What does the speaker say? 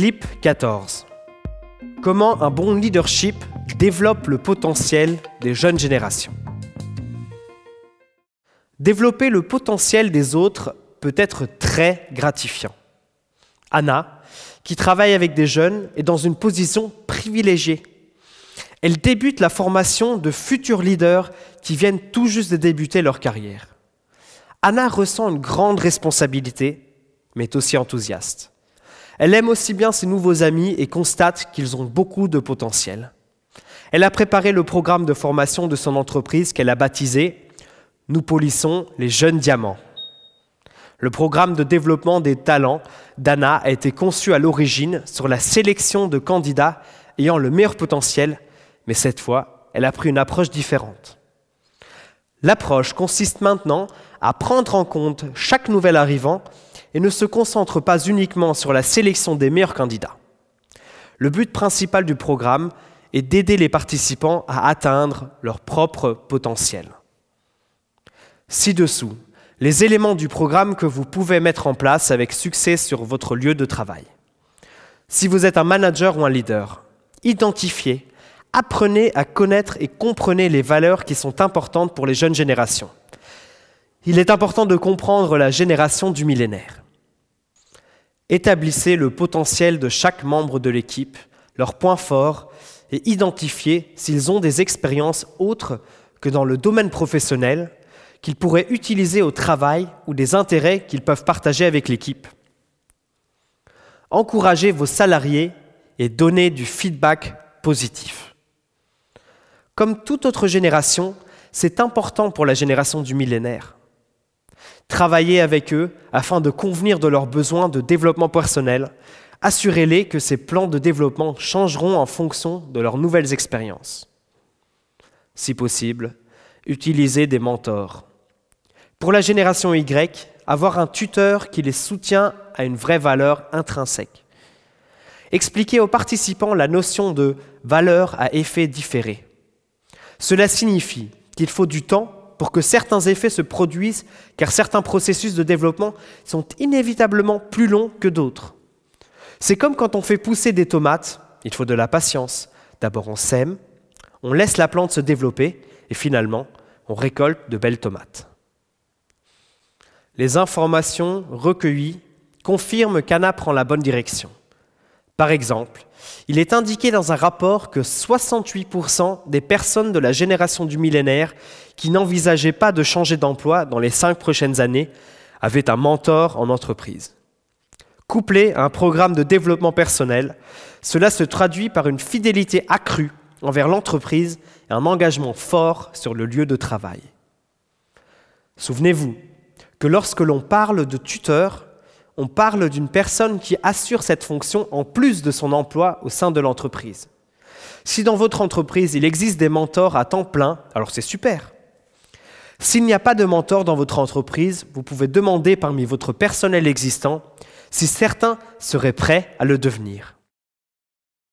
Clip 14. Comment un bon leadership développe le potentiel des jeunes générations. Développer le potentiel des autres peut être très gratifiant. Anna, qui travaille avec des jeunes, est dans une position privilégiée. Elle débute la formation de futurs leaders qui viennent tout juste de débuter leur carrière. Anna ressent une grande responsabilité, mais est aussi enthousiaste. Elle aime aussi bien ses nouveaux amis et constate qu'ils ont beaucoup de potentiel. Elle a préparé le programme de formation de son entreprise qu'elle a baptisé « Nous polissons les jeunes diamants ». Le programme de développement des talents d'Anna a été conçu à l'origine sur la sélection de candidats ayant le meilleur potentiel, mais cette fois, elle a pris une approche différente. L'approche consiste maintenant à prendre en compte chaque nouvel arrivant et ne se concentre pas uniquement sur la sélection des meilleurs candidats. Le but principal du programme est d'aider les participants à atteindre leur propre potentiel. Ci-dessous, les éléments du programme que vous pouvez mettre en place avec succès sur votre lieu de travail. Si vous êtes un manager ou un leader, identifiez, apprenez à connaître et comprenez les valeurs qui sont importantes pour les jeunes générations. Il est important de comprendre la génération du millénaire. Établissez le potentiel de chaque membre de l'équipe, leurs points forts, et identifiez s'ils ont des expériences autres que dans le domaine professionnel qu'ils pourraient utiliser au travail ou des intérêts qu'ils peuvent partager avec l'équipe. Encouragez vos salariés et donnez du feedback positif. Comme toute autre génération, c'est important pour la génération du millénaire. Travaillez avec eux afin de convenir de leurs besoins de développement personnel. Assurez-les que ces plans de développement changeront en fonction de leurs nouvelles expériences. Si possible, utilisez des mentors. Pour la génération Y, avoir un tuteur qui les soutient a une vraie valeur intrinsèque. Expliquez aux participants la notion de valeur à effet différé. Cela signifie qu'il faut du temps pour que certains effets se produisent, car certains processus de développement sont inévitablement plus longs que d'autres. C'est comme quand on fait pousser des tomates, il faut de la patience. D'abord on sème, on laisse la plante se développer et finalement on récolte de belles tomates. Les informations recueillies confirment qu'Anna prend la bonne direction. Par exemple, il est indiqué dans un rapport que 68% des personnes de la génération du millénaire qui n'envisageaient pas de changer d'emploi dans les 5 prochaines années avaient un mentor en entreprise. Couplé à un programme de développement personnel, cela se traduit par une fidélité accrue envers l'entreprise et un engagement fort sur le lieu de travail. Souvenez-vous que lorsque l'on parle de tuteur, on parle d'une personne qui assure cette fonction en plus de son emploi au sein de l'entreprise. Si dans votre entreprise, il existe des mentors à temps plein, alors c'est super. S'il n'y a pas de mentor dans votre entreprise, vous pouvez demander parmi votre personnel existant si certains seraient prêts à le devenir.